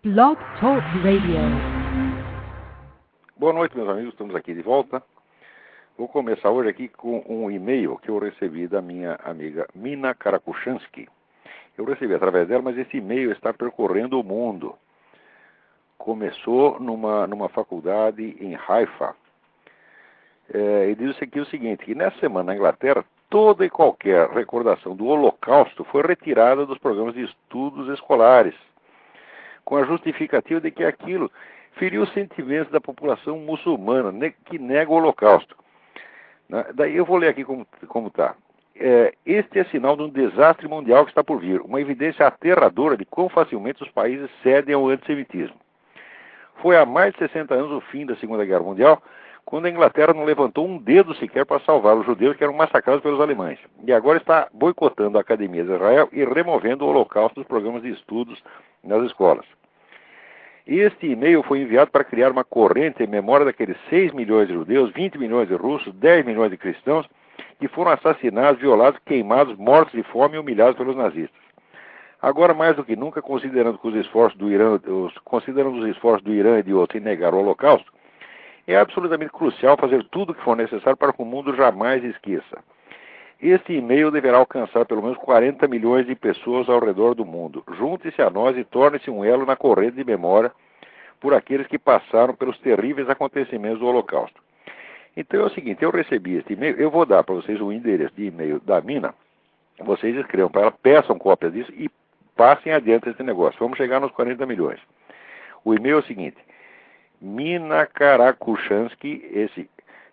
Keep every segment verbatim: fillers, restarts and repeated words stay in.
Blog Talk Radio. Boa noite, meus amigos. Estamos aqui de volta. Vou começar hoje aqui com um e-mail que eu recebi da minha amiga Mina Karakushansky. Eu recebi através dela, mas esse e-mail está percorrendo o mundo. Começou numa, numa faculdade em Haifa. É, e diz aqui o seguinte, que nessa semana na Inglaterra, toda e qualquer recordação do Holocausto foi retirada dos programas de estudos escolares, com a justificativa de que aquilo feriu os sentimentos da população muçulmana, que nega o Holocausto. Daí eu vou ler aqui como está. É, este é sinal de um desastre mundial que está por vir, uma evidência aterradora de quão facilmente os países cedem ao antissemitismo. Foi há mais de sessenta anos o fim da Segunda Guerra Mundial, quando a Inglaterra não levantou um dedo sequer para salvar os judeus que eram massacrados pelos alemães. E agora está boicotando a Academia de Israel e removendo o Holocausto dos programas de estudos nas escolas. Este e-mail foi enviado para criar uma corrente em memória daqueles seis milhões de judeus, vinte milhões de russos, dez milhões de cristãos que foram assassinados, violados, queimados, mortos de fome e humilhados pelos nazistas. Agora, mais do que nunca, considerando que os esforços do Irã, os, considerando os esforços do Irã e de outros em negar o Holocausto, é absolutamente crucial fazer tudo o que for necessário para que o mundo jamais esqueça. Este e-mail deverá alcançar pelo menos quarenta milhões de pessoas ao redor do mundo. Junte-se a nós e torne-se um elo na corrente de memória por aqueles que passaram pelos terríveis acontecimentos do Holocausto. Então é o seguinte, eu recebi este e-mail, eu vou dar para vocês o endereço de e-mail da Mina, vocês escrevam para ela, peçam cópias disso e passem adiante esse negócio. Vamos chegar nos quarenta milhões. O e-mail é o seguinte, Mina Karakushansky, esse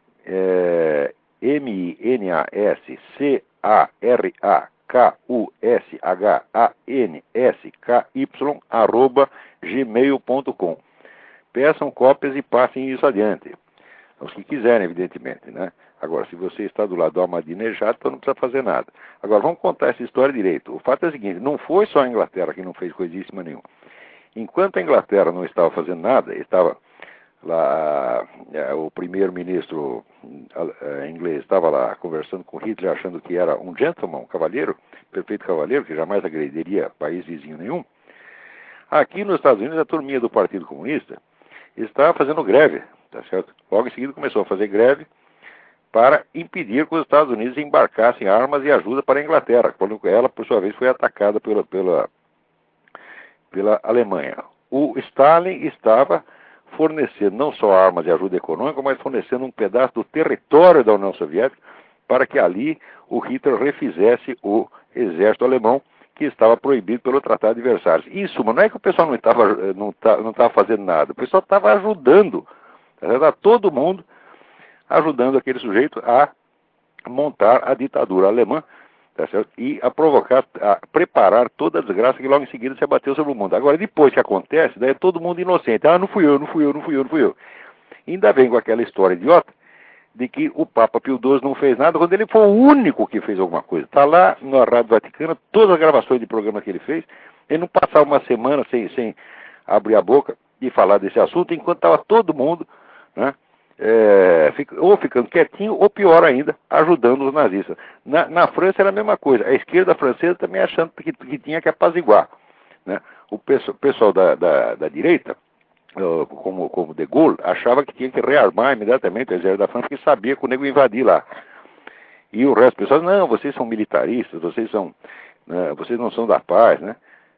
é, M I N A S C A R A K U S H A N S K Y arroba gmail ponto com. Peçam cópias e passem isso adiante. Os que quiserem, evidentemente, né? Agora, se você está do lado do Ahmadinejad, então não precisa fazer nada. Agora, vamos contar essa história direito. O fato é o seguinte, não foi só a Inglaterra que não fez coisíssima nenhuma. Enquanto a Inglaterra não estava fazendo nada, estava lá, é, o primeiro-ministro é, inglês estava lá conversando com Hitler, achando que era um gentleman, um cavalheiro, perfeito cavalheiro, que jamais agrediria país vizinho nenhum. Aqui nos Estados Unidos, a turminha do Partido Comunista estava fazendo greve, tá certo? Logo em seguida começou a fazer greve para impedir que os Estados Unidos embarcassem armas e ajuda para a Inglaterra, quando ela, por sua vez, foi atacada pela, pela, pela Alemanha. O Stalin estava fornecendo não só armas e ajuda econômica, mas fornecendo um pedaço do território da União Soviética para que ali o Hitler refizesse o exército alemão, que estava proibido pelo Tratado de Versalhes. Isso, mas não é que o pessoal não estava não tá, não estava fazendo nada, o pessoal estava ajudando, estava todo mundo ajudando aquele sujeito a montar a ditadura alemã, tá certo? E a provocar, a preparar toda a desgraça que logo em seguida se abateu sobre o mundo. Agora, depois que acontece, daí é todo mundo inocente. Ah, não fui eu, não fui eu, não fui eu, não fui eu. E ainda vem com aquela história idiota de que o Papa Pio doze não fez nada, quando ele foi o único que fez alguma coisa. Está lá na Rádio Vaticana, todas as gravações de programa que ele fez, ele não passava uma semana sem, sem abrir a boca e falar desse assunto, enquanto estava todo mundo, né, é, ou ficando quietinho, ou pior ainda, ajudando os nazistas. Na, na França era a mesma coisa, a esquerda francesa também achando que, que tinha que apaziguar, né? O pessoal, pessoal da, da, da direita, como, como De Gaulle, achava que tinha que rearmar imediatamente o exército da França, porque sabia que o nego ia invadir lá. E o resto do pessoal, não, vocês são militaristas, vocês, são, né, vocês não são da paz, né?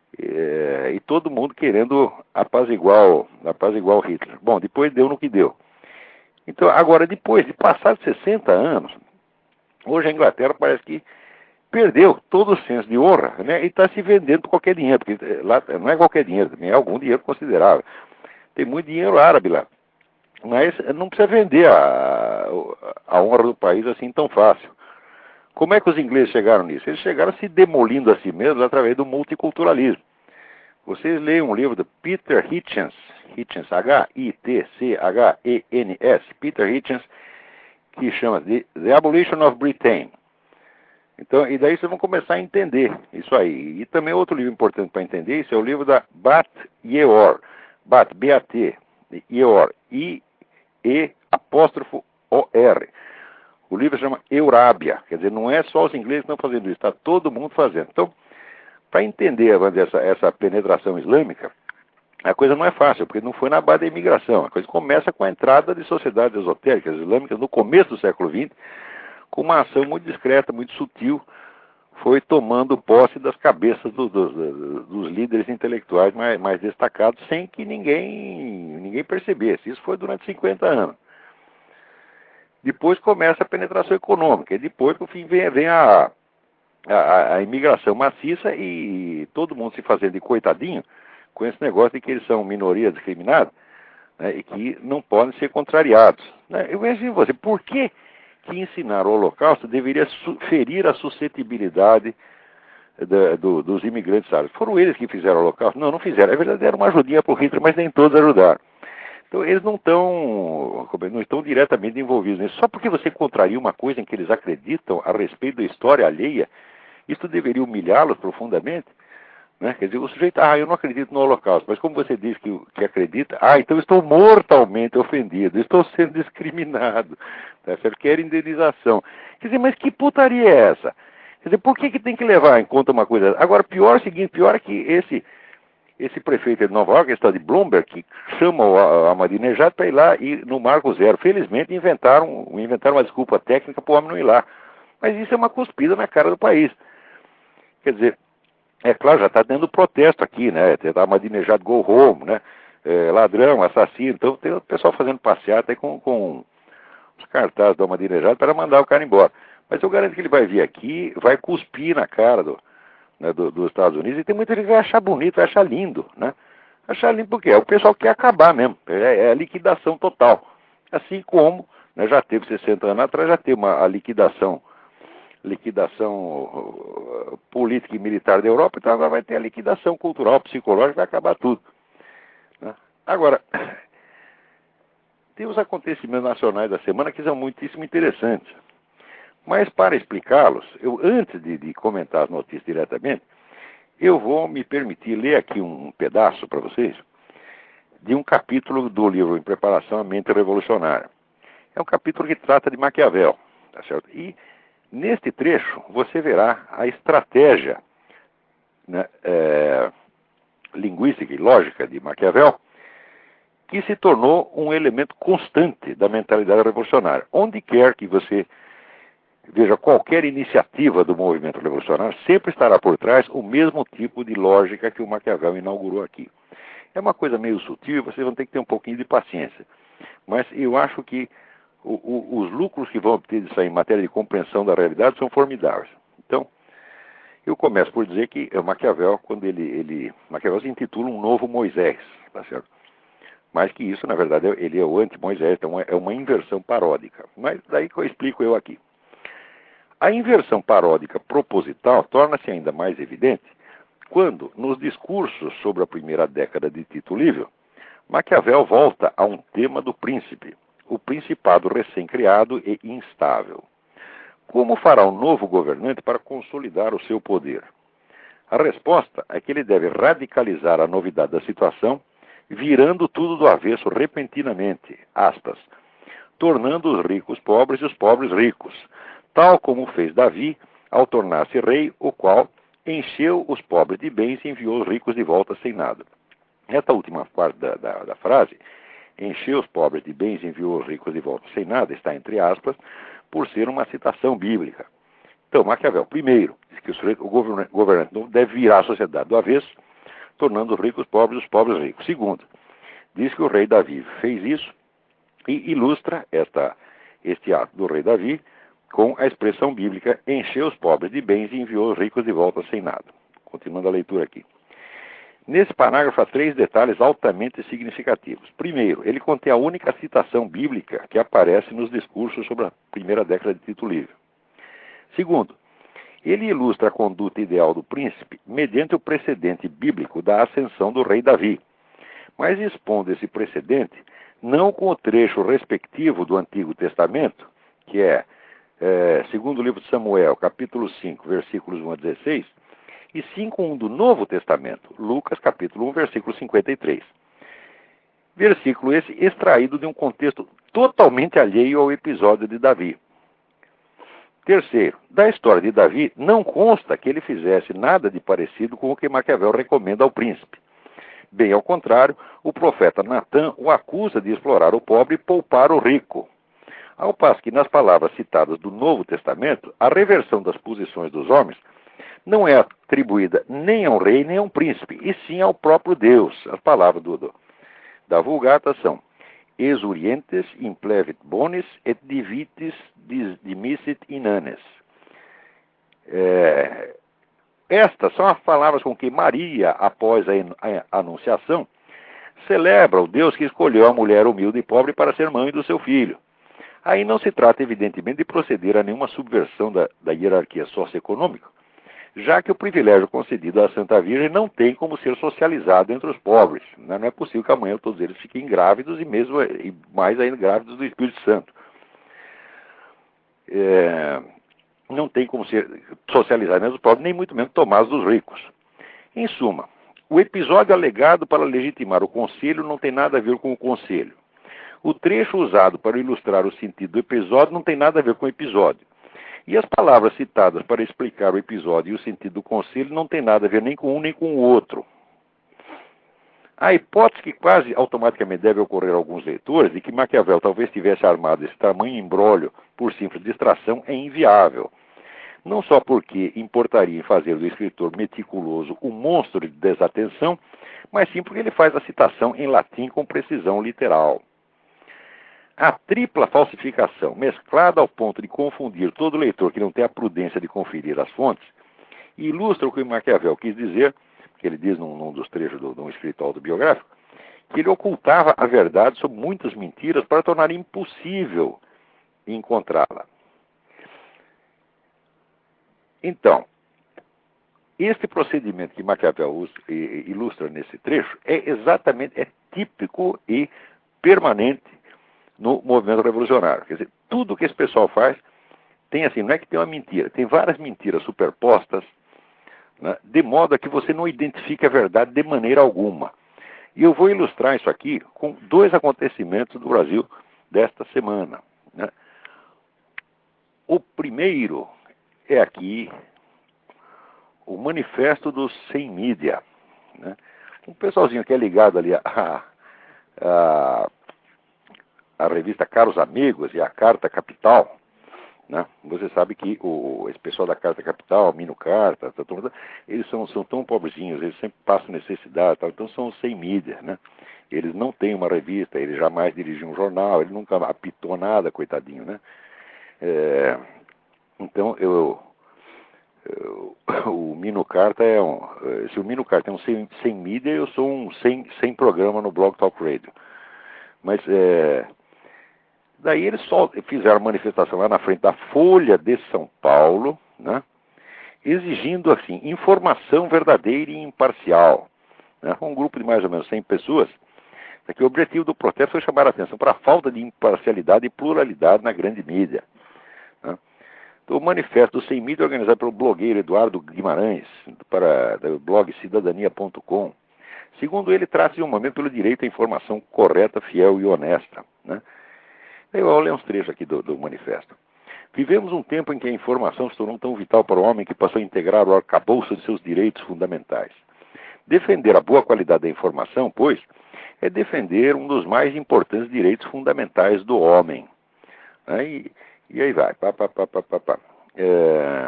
E, e todo mundo querendo apaziguar, apaziguar o Hitler. Bom, depois deu no que deu. Então, agora, depois de passar sessenta anos, hoje a Inglaterra parece que perdeu todo o senso de honra, né? E está se vendendo por qualquer dinheiro, porque lá não é qualquer dinheiro, também é algum dinheiro considerável. Tem muito dinheiro árabe lá. Mas não precisa vender a, a honra do país assim tão fácil. Como é que os ingleses chegaram nisso? Eles chegaram se demolindo a si mesmos através do multiculturalismo. Vocês leem um livro do Peter Hitchens, Hitchens, H I T C H E N S, Peter Hitchens, que chama The, The Abolition of Britain. Então, e daí vocês vão começar a entender isso aí. E também outro livro importante para entender isso é o livro da Bat Ye'or. Bat, B A T, Ye'or, I E apóstrofo O R. O livro se chama Eurábia, quer dizer, não é só os ingleses que estão fazendo isso, está todo mundo fazendo. Então, para entender essa, essa penetração islâmica, a coisa não é fácil, porque não foi na base da imigração. A coisa começa com a entrada de sociedades esotéricas islâmicas no começo do século vinte, com uma ação muito discreta, muito sutil, foi tomando posse das cabeças do, do, do, dos líderes intelectuais mais, mais destacados, sem que ninguém, ninguém percebesse. Isso foi durante cinquenta anos. Depois começa a penetração econômica, e depois, por fim, vem, vem a, a, a imigração maciça e todo mundo se fazendo de coitadinho com esse negócio de que eles são minoria discriminada, né, e que não podem ser contrariados. Né? Eu imagino você, por que que ensinar o Holocausto deveria ferir a suscetibilidade da, do, dos imigrantes árabes? Foram eles que fizeram o Holocausto? Não, não fizeram. É verdade, deram uma ajudinha para o Hitler, mas nem todos ajudaram. Então eles não estão, não estão diretamente envolvidos nisso. Só porque você contraria uma coisa em que eles acreditam a respeito da história alheia, isso deveria humilhá-los profundamente. Né? Quer dizer, o sujeito, ah, eu não acredito no Holocausto, mas como você diz que, que acredita, ah, então eu estou mortalmente ofendido, estou sendo discriminado, tá certo? Quero indenização. Quer dizer, mas que putaria é essa? Quer dizer, por que, que tem que levar em conta uma coisa? Agora, pior é o seguinte, pior é que esse, esse prefeito de Nova York, esse tal de Bloomberg, que chama o Ahmadinejad para ir lá e no Marco Zero. Felizmente inventaram, inventaram uma desculpa técnica para o homem não ir lá. Mas isso é uma cuspida na cara do país. Quer dizer, é claro, já está tendo protesto aqui, né? Tem Ahmadinejad go home, né? É, ladrão, assassino. Então tem o pessoal fazendo passeata aí com, com os cartazes do Ahmadinejad para mandar o cara embora. Mas eu garanto que ele vai vir aqui, vai cuspir na cara do, né, do, dos Estados Unidos, e tem muita gente que vai achar bonito, vai achar lindo, né? Achar lindo porque é o pessoal que quer acabar mesmo, é, é a liquidação total. Assim como, né, já teve sessenta anos atrás, já teve uma a liquidação liquidação política e militar da Europa, então agora vai ter a liquidação cultural, psicológica, vai acabar tudo. Né? Agora, tem os acontecimentos nacionais da semana que são muitíssimo interessantes. Mas para explicá-los, eu antes de, de comentar as notícias diretamente, eu vou me permitir ler aqui um, um pedaço para vocês de um capítulo do livro Em Preparação à Mente Revolucionária. É um capítulo que trata de Maquiavel, tá certo? E neste trecho, você verá a estratégia, né, é, linguística e lógica de Maquiavel, que se tornou um elemento constante da mentalidade revolucionária. Onde quer que você veja qualquer iniciativa do movimento revolucionário, sempre estará por trás o mesmo tipo de lógica que o Maquiavel inaugurou aqui. É uma coisa meio sutil, vocês vão ter que ter um pouquinho de paciência. Mas eu acho que O, o, os lucros que vão obter disso aí em matéria de compreensão da realidade são formidáveis. Então, eu começo por dizer que o Maquiavel, quando ele, ele Maquiavel se intitula um novo Moisés, tá certo? Mas que isso, na verdade, ele é o anti-Moisés, então é uma inversão paródica. Mas daí que eu explico eu aqui. A inversão paródica proposital torna-se ainda mais evidente quando, nos discursos sobre a primeira década de Tito Livio, Maquiavel volta a um tema do príncipe, o principado recém-criado e instável. Como fará o novo governante para consolidar o seu poder? A resposta é que ele deve radicalizar a novidade da situação, virando tudo do avesso repentinamente, aspas, tornando os ricos pobres e os pobres ricos, tal como fez Davi ao tornar-se rei, o qual encheu os pobres de bens e enviou os ricos de volta sem nada. Esta última parte da, da, da frase, encheu os pobres de bens e enviou os ricos de volta sem nada, está entre aspas, por ser uma citação bíblica. Então, Maquiavel, primeiro, diz que o, sujeito, o governante não deve virar a sociedade do avesso, tornando os ricos pobres e os pobres ricos. Segundo, diz que o rei Davi fez isso e ilustra esta, este ato do rei Davi com a expressão bíblica, encheu os pobres de bens e enviou os ricos de volta sem nada. Continuando a leitura aqui. Nesse parágrafo há três detalhes altamente significativos. Primeiro, ele contém a única citação bíblica que aparece nos discursos sobre a primeira década de Tito Livio. Segundo, ele ilustra a conduta ideal do príncipe mediante o precedente bíblico da ascensão do rei Davi, mas expondo esse precedente não com o trecho respectivo do Antigo Testamento, que é, é segundo o livro de Samuel, capítulo cinco, versículos um a dezesseis, e sim com um do Novo Testamento, Lucas capítulo um, versículo cinquenta e três. Versículo esse extraído de um contexto totalmente alheio ao episódio de Davi. Terceiro, da história de Davi não consta que ele fizesse nada de parecido com o que Maquiavel recomenda ao príncipe. Bem ao contrário, o profeta Natã o acusa de explorar o pobre e poupar o rico. Ao passo que nas palavras citadas do Novo Testamento, a reversão das posições dos homens não é atribuída nem a um rei nem a um príncipe, e sim ao próprio Deus. As palavras do, do, da Vulgata são exurientes implevit bonis et divitis dimissit inanes. É, estas são as palavras com que Maria, após a, a anunciação, celebra o Deus que escolheu a mulher humilde e pobre para ser mãe do seu filho. Aí não se trata, evidentemente, de proceder a nenhuma subversão da, da hierarquia socioeconômica, já que o privilégio concedido à Santa Virgem não tem como ser socializado entre os pobres. Não é possível que amanhã todos eles fiquem grávidos e mesmo e mais ainda grávidos do Espírito Santo. É, não tem como ser socializado entre os pobres, nem muito menos tomados dos ricos. Em suma, o episódio alegado para legitimar o conselho não tem nada a ver com o conselho. O trecho usado para ilustrar o sentido do episódio não tem nada a ver com o episódio. E as palavras citadas para explicar o episódio e o sentido do conselho não tem nada a ver nem com um nem com o outro. A hipótese que quase automaticamente deve ocorrer a alguns leitores de que Maquiavel talvez tivesse armado esse tamanho imbróglio por simples distração é inviável. Não só porque importaria em fazer do escritor meticuloso um monstro de desatenção, mas sim porque ele faz a citação em latim com precisão literal. A tripla falsificação, mesclada ao ponto de confundir todo leitor que não tem a prudência de conferir as fontes, ilustra o que Maquiavel quis dizer, que ele diz num, num dos trechos de um escrito autobiográfico, que ele ocultava a verdade sob muitas mentiras para tornar impossível encontrá-la. Então, este procedimento que Maquiavel ilustra nesse trecho é exatamente, é típico e permanente no movimento revolucionário. Quer dizer, tudo que esse pessoal faz tem assim, não é que tem uma mentira, tem várias mentiras superpostas, né, de modo a que você não identifique a verdade de maneira alguma. E eu vou ilustrar isso aqui com dois acontecimentos do Brasil desta semana. Né? O primeiro é aqui o manifesto dos sem mídia. Né? Um pessoalzinho que é ligado ali a, a a revista Caros Amigos e a Carta Capital, né? Você sabe que o, esse pessoal da Carta Capital, Mino Carta, eles são, são tão pobrezinhos, eles sempre passam necessidade, tal, então são sem mídia, né? Eles não têm uma revista, ele jamais dirigiu um jornal, ele nunca apitou nada, coitadinho, né? É, então, eu, eu, o Mino Carta é um... Se o Mino Carta é um sem, sem mídia, eu sou um sem, sem programa no Blog Talk Radio. Mas, é... Daí eles só fizeram manifestação lá na frente da Folha de São Paulo, né, exigindo, assim, informação verdadeira e imparcial. Né, um grupo de mais ou menos cem pessoas, que o objetivo do protesto foi chamar a atenção para a falta de imparcialidade e pluralidade na grande mídia. Né. Então, o manifesto sem mídia, organizado pelo blogueiro Eduardo Guimarães, para o blog cidadania ponto com. Segundo ele, trata-se de um momento pelo direito à informação correta, fiel e honesta. Né. Eu vou ler uns trechos aqui do, do manifesto. Vivemos um tempo em que a informação se tornou tão vital para o homem que passou a integrar o arcabouço de seus direitos fundamentais. Defender a boa qualidade da informação, pois, é defender um dos mais importantes direitos fundamentais do homem. Aí, e aí vai. Pá, pá, pá, pá, pá, pá. É...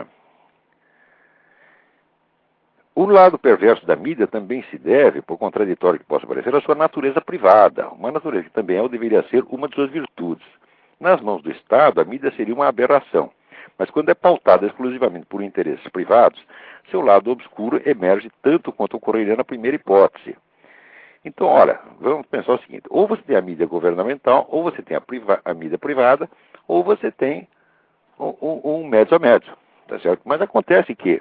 O lado perverso da mídia também se deve, por contraditório que possa parecer, à sua natureza privada, uma natureza que também é ou deveria ser uma de suas virtudes. Nas mãos do Estado, a mídia seria uma aberração, mas quando é pautada exclusivamente por interesses privados, seu lado obscuro emerge tanto quanto ocorreria na primeira hipótese. Então, olha, vamos pensar o seguinte, ou você tem a mídia governamental, ou você tem a, priva a mídia privada, ou você tem um, um, um médio a médio, tá certo? Mas acontece que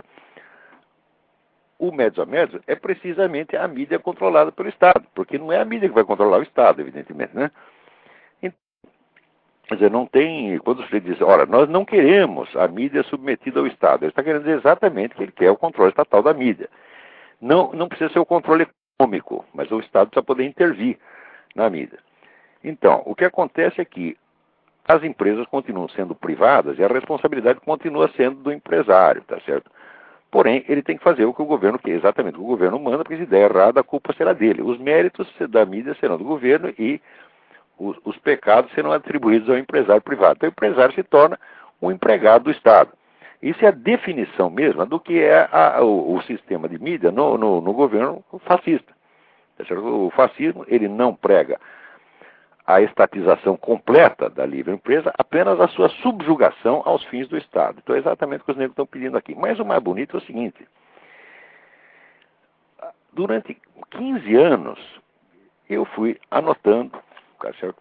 o médio a médio é precisamente a mídia controlada pelo Estado, porque não é a mídia que vai controlar o Estado, evidentemente, né? Então, quer dizer, não tem... Quando você diz, olha, nós não queremos a mídia submetida ao Estado, ele está querendo dizer exatamente que ele quer o controle estatal da mídia. Não, não precisa ser o controle econômico, mas o Estado precisa poder intervir na mídia. Então, o que acontece é que as empresas continuam sendo privadas e a responsabilidade continua sendo do empresário, tá certo? Porém, ele tem que fazer o que o governo quer, exatamente o que o governo manda, porque se der errado, a culpa será dele. Os méritos da mídia serão do governo e os, os pecados serão atribuídos ao empresário privado. Então, o empresário se torna um empregado do Estado. Isso é a definição mesma do que é a, o, o sistema de mídia no, no, no governo fascista. O fascismo, ele não prega a estatização completa da livre empresa, apenas a sua subjugação aos fins do Estado. Então é exatamente o que os negros estão pedindo aqui. Mas o mais bonito é o seguinte: durante quinze anos, eu fui anotando, tá certo?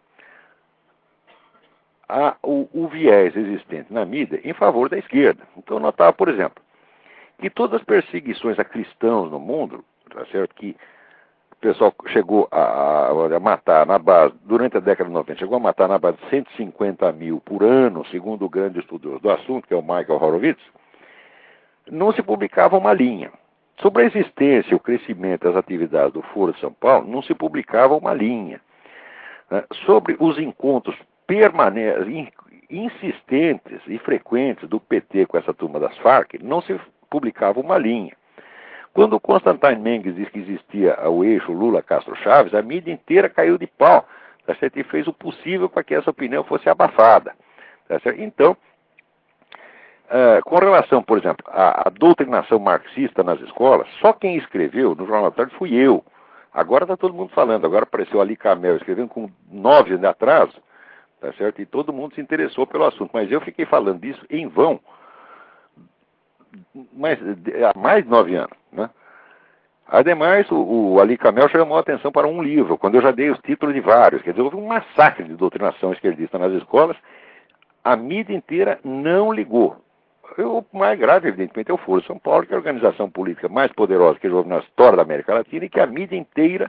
A, o, o viés existente na mídia em favor da esquerda. Então eu notava, por exemplo, que todas as perseguições a cristãos no mundo, tá certo? Que o pessoal chegou a, a matar na base, durante a década de noventa, chegou a matar na base de cento e cinquenta mil por ano, segundo o grande estudioso do assunto, que é o Michael Horowitz, não se publicava uma linha. Sobre a existência e o crescimento das atividades do Foro de São Paulo, não se publicava uma linha. Sobre os encontros permanentes, insistentes e frequentes do P T com essa turma das Farc, não se publicava uma linha. Quando o Constantine Mendes disse que existia o eixo Lula-Castro-Chaves, a mídia inteira caiu de pau, tá certo? E fez o possível para que essa opinião fosse abafada. Tá certo? Então, uh, com relação, por exemplo, à, à doutrinação marxista nas escolas, só quem escreveu no Jornal da Tarde fui eu. Agora está todo mundo falando, agora apareceu Ali Camel escrevendo com nove anos de atraso, tá certo? E todo mundo se interessou pelo assunto, mas eu fiquei falando disso em vão mas, há mais de nove anos, né? Ademais, o, o Ali Camel chamou a atenção para um livro, quando eu já dei os títulos de vários. Quer dizer, houve um massacre de doutrinação esquerdista nas escolas, a mídia inteira não ligou. O mais grave, evidentemente, é o Foro de São Paulo, que é a organização política mais poderosa que houve na história da América Latina e que a mídia inteira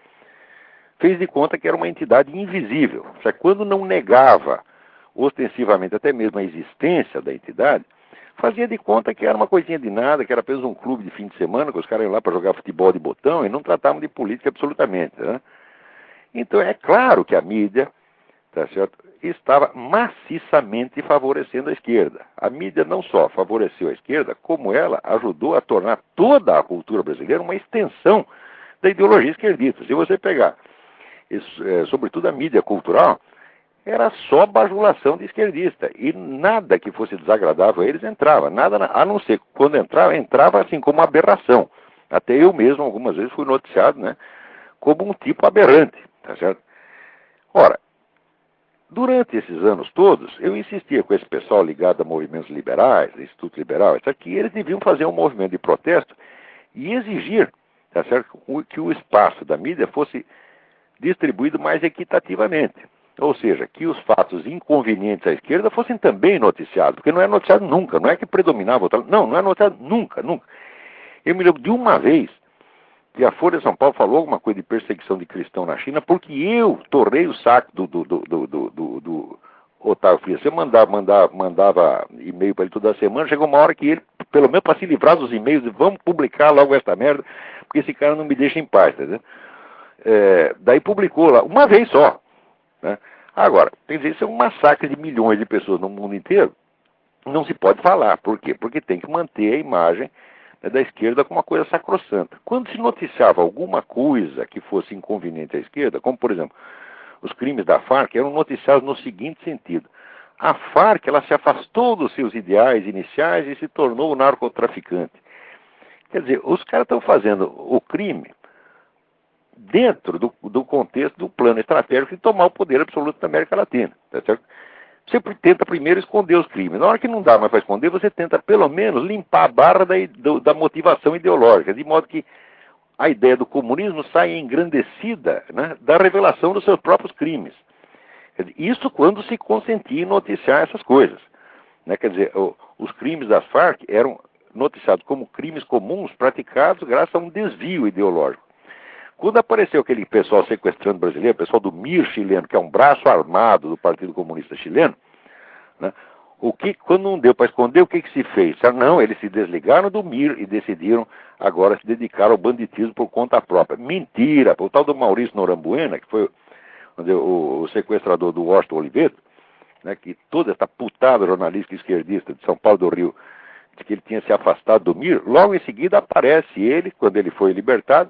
fez de conta que era uma entidade invisível. Ou seja, quando não negava ostensivamente até mesmo a existência da entidade, fazia de conta que era uma coisinha de nada, que era apenas um clube de fim de semana, que os caras iam lá para jogar futebol de botão e não tratavam de política absolutamente, né? Então é claro que a mídia, tá certo, estava maciçamente favorecendo a esquerda. A mídia não só favoreceu a esquerda, como ela ajudou a tornar toda a cultura brasileira uma extensão da ideologia esquerdista. Se você pegar, isso, é, sobretudo a mídia cultural, era só bajulação de esquerdista. E nada que fosse desagradável a eles entrava. Nada, a não ser quando entrava, entrava assim como uma aberração. Até eu mesmo, algumas vezes, fui noticiado, né, como um tipo aberrante. Tá certo? Ora, durante esses anos todos, eu insistia com esse pessoal ligado a movimentos liberais, Instituto Liberal, etcétera, que eles deviam fazer um movimento de protesto e exigir, tá certo, que o espaço da mídia fosse distribuído mais equitativamente. Ou seja, que os fatos inconvenientes à esquerda fossem também noticiados, porque não é noticiado nunca, não é que predominava outra. Não, não é noticiado nunca, nunca. Eu me lembro de uma vez que a Folha de São Paulo falou alguma coisa de perseguição de cristão na China, porque eu torrei o saco do, do, do, do, do, do, do Otávio Frias. Você mandava, mandava, mandava e-mail para ele toda semana, chegou uma hora que ele, pelo menos para se livrar dos e-mails, vamos publicar logo esta merda, porque esse cara não me deixa em paz, tá vendo? É, daí publicou lá, uma vez só. Né? Agora, quer dizer, isso é um massacre de milhões de pessoas no mundo inteiro. Não se pode falar. Por quê? Porque tem que manter a imagem, né, da esquerda como uma coisa sacrossanta. Quando se noticiava alguma coisa que fosse inconveniente à esquerda, como por exemplo, os crimes da Farc, eram noticiados no seguinte sentido: a Farc, ela se afastou dos seus ideais iniciais e se tornou narcotraficante. Quer dizer, os caras estão fazendo o crime dentro do, do contexto do plano estratégico de tomar o poder absoluto da América Latina, tá certo? Você tenta primeiro esconder os crimes. Na hora que não dá mais para esconder, você tenta pelo menos limpar a barra da, da motivação ideológica, de modo que a ideia do comunismo saia engrandecida, né, da revelação dos seus próprios crimes. Quer dizer, isso quando se consentia em noticiar essas coisas, né? Quer dizer, o, os crimes das Farc eram noticiados como crimes comuns praticados graças a um desvio ideológico. Quando apareceu aquele pessoal sequestrando brasileiro, o pessoal do M I R chileno, que é um braço armado do Partido Comunista Chileno, né, o que, quando não deu para esconder, o que, que se fez? Não, eles se desligaram do M I R e decidiram agora se dedicar ao banditismo por conta própria. Mentira! O tal do Maurício Norambuena, que foi o, o sequestrador do Washington Oliveto, né, que toda essa putada jornalística esquerdista de São Paulo do Rio de que ele tinha se afastado do Mir, logo em seguida aparece ele, quando ele foi libertado,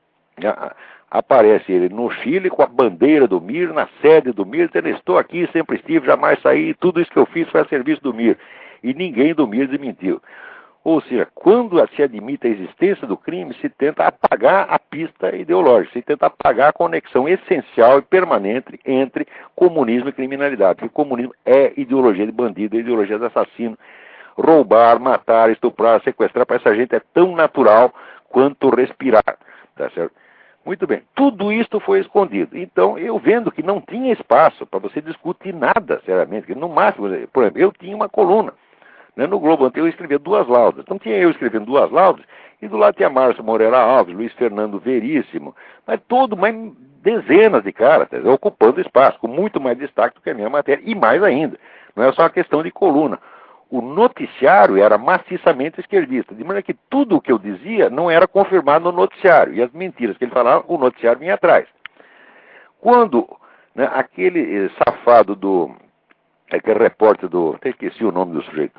aparece ele no Chile com a bandeira do Mir, na sede do Mir, dizendo: estou aqui, sempre estive, jamais saí, tudo isso que eu fiz foi a serviço do Mir. E ninguém do Mir desmentiu. Ou seja, quando se admite a existência do crime, se tenta apagar a pista ideológica, se tenta apagar a conexão essencial e permanente entre comunismo e criminalidade. Porque o comunismo é ideologia de bandido, é ideologia de assassino. Roubar, matar, estuprar, sequestrar, para essa gente é tão natural quanto respirar. Tá certo? Muito bem, tudo isso foi escondido. Então, eu vendo que não tinha espaço para você discutir nada, seriamente, que no máximo, por exemplo, eu tinha uma coluna. Né, no Globo Anterior eu escrevia duas laudas. Então tinha eu escrevendo duas laudas, e do lado tinha Márcio Moreira Alves, Luiz Fernando Veríssimo, mas todo, mais dezenas de caras, tá, ocupando espaço, com muito mais destaque do que a minha matéria, e mais ainda, não era só uma questão de coluna. O noticiário era maciçamente esquerdista, de maneira que tudo o que eu dizia não era confirmado no noticiário, e as mentiras que ele falava, o noticiário vinha atrás. Quando, né, aquele safado do, aquele repórter do, até esqueci o nome do sujeito,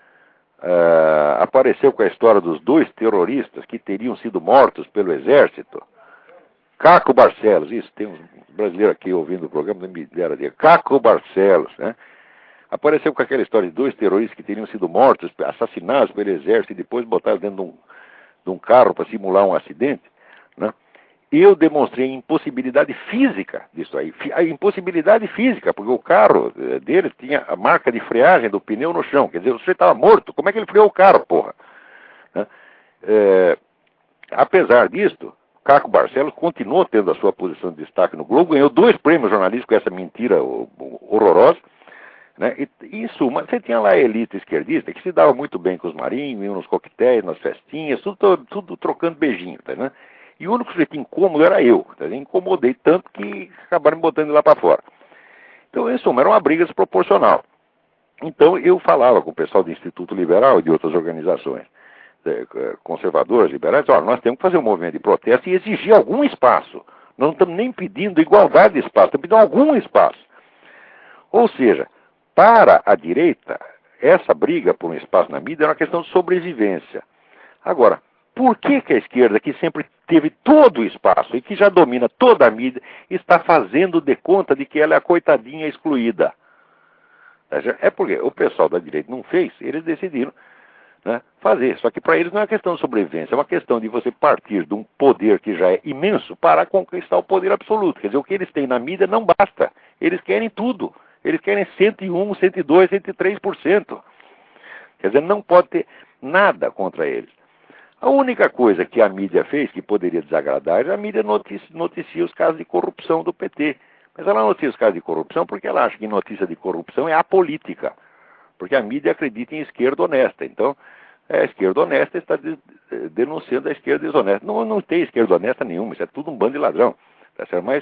Uh, apareceu com a história dos dois terroristas que teriam sido mortos pelo exército. Caco Barcelos, isso, tem um brasileiro aqui ouvindo o programa, não me dera dizer, Caco Barcelos, né? Apareceu com aquela história de dois terroristas que teriam sido mortos, assassinados pelo exército e depois botados dentro de um, de um carro para simular um acidente, né? Eu demonstrei a impossibilidade física disso aí, a impossibilidade física, porque o carro deles tinha a marca de freagem do pneu no chão, quer dizer, o sujeito estava morto, como é que ele freou o carro, porra? Né? É, apesar disso, Caco Barcelos continuou tendo a sua posição de destaque no Globo, ganhou dois prêmios jornalísticos com essa mentira horrorosa, né? E, em suma, você tinha lá a elite esquerdista que se dava muito bem com os marinhos, iam nos coquetéis, nas festinhas, tudo, tudo trocando beijinho, tá, né? E o único sujeito incômodo era eu. Tá? Eu incomodei tanto que acabaram me botando lá para fora. Então, em suma, era uma briga desproporcional. Então, eu falava com o pessoal do Instituto Liberal e de outras organizações conservadoras, liberais, olha, nós temos que fazer um movimento de protesto e exigir algum espaço. Nós não estamos nem pedindo igualdade de espaço, estamos pedindo algum espaço. Ou seja, para a direita, essa briga por um espaço na mídia era uma questão de sobrevivência. Agora, por que que a esquerda, que sempre teve todo o espaço e que já domina toda a mídia, está fazendo de conta de que ela é a coitadinha excluída? É porque o pessoal da direita não fez, eles decidiram, né, fazer. Só que para eles não é uma questão de sobrevivência, é uma questão de você partir de um poder que já é imenso para conquistar o poder absoluto. Quer dizer, o que eles têm na mídia não basta. Eles querem tudo. Eles querem cento e um, cento e dois, cento e três por cento. Quer dizer, não pode ter nada contra eles. A única coisa que a mídia fez, que poderia desagradar, é a mídia noticia, noticia os casos de corrupção do P T. Mas ela noticia os casos de corrupção porque ela acha que notícia de corrupção é apolítica. Porque a mídia acredita em esquerda honesta. Então, a esquerda honesta está de, denunciando a esquerda desonesta. Não, não tem esquerda honesta nenhuma, isso é tudo um bando de ladrão. Tá certo? Mas,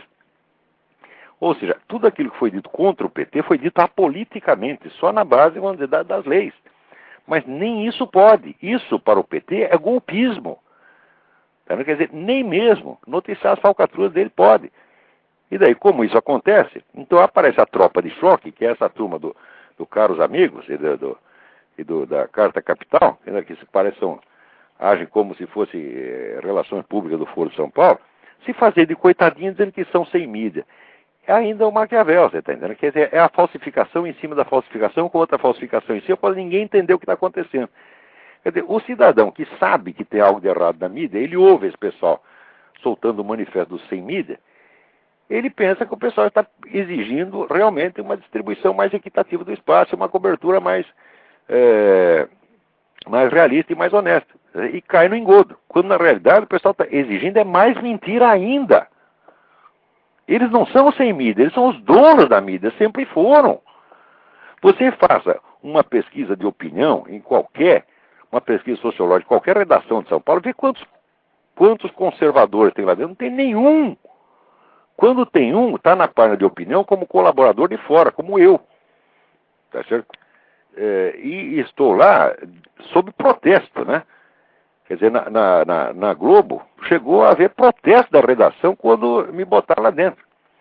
ou seja, tudo aquilo que foi dito contra o P T foi dito apoliticamente, só na base, vamos dizer, das leis. Mas nem isso pode. Isso, para o P T, é golpismo. Quer dizer, nem mesmo noticiar as falcatruas dele pode. E daí, como isso acontece, então aparece a tropa de choque, que é essa turma do, do Caros Amigos e, do, do, e do, da Carta Capital, que se parecem, agem como se fosse eh, relações públicas do Foro de São Paulo, se fazer de coitadinho dizendo que são sem mídia. É ainda o Maquiavel, você está entendendo? Quer dizer, é a falsificação em cima da falsificação com outra falsificação em cima, para ninguém entender o que está acontecendo. Quer dizer, o cidadão que sabe que tem algo de errado na mídia, ele ouve esse pessoal soltando o manifesto do sem mídia, ele pensa que o pessoal está exigindo realmente uma distribuição mais equitativa do espaço, uma cobertura mais, é, mais realista e mais honesta. E cai no engodo. Quando na realidade o pessoal está exigindo é mais mentira ainda. Eles não são sem mídia, eles são os donos da mídia, sempre foram. Você faça uma pesquisa de opinião em qualquer, uma pesquisa sociológica, qualquer redação de São Paulo, vê quantos, quantos conservadores tem lá dentro. Não tem nenhum. Quando tem um, está na página de opinião como colaborador de fora, como eu. Tá certo? É, e estou lá sob protesto, né? Quer dizer, na, na, na, na Globo, chegou a haver protesto da redação quando me botaram lá dentro.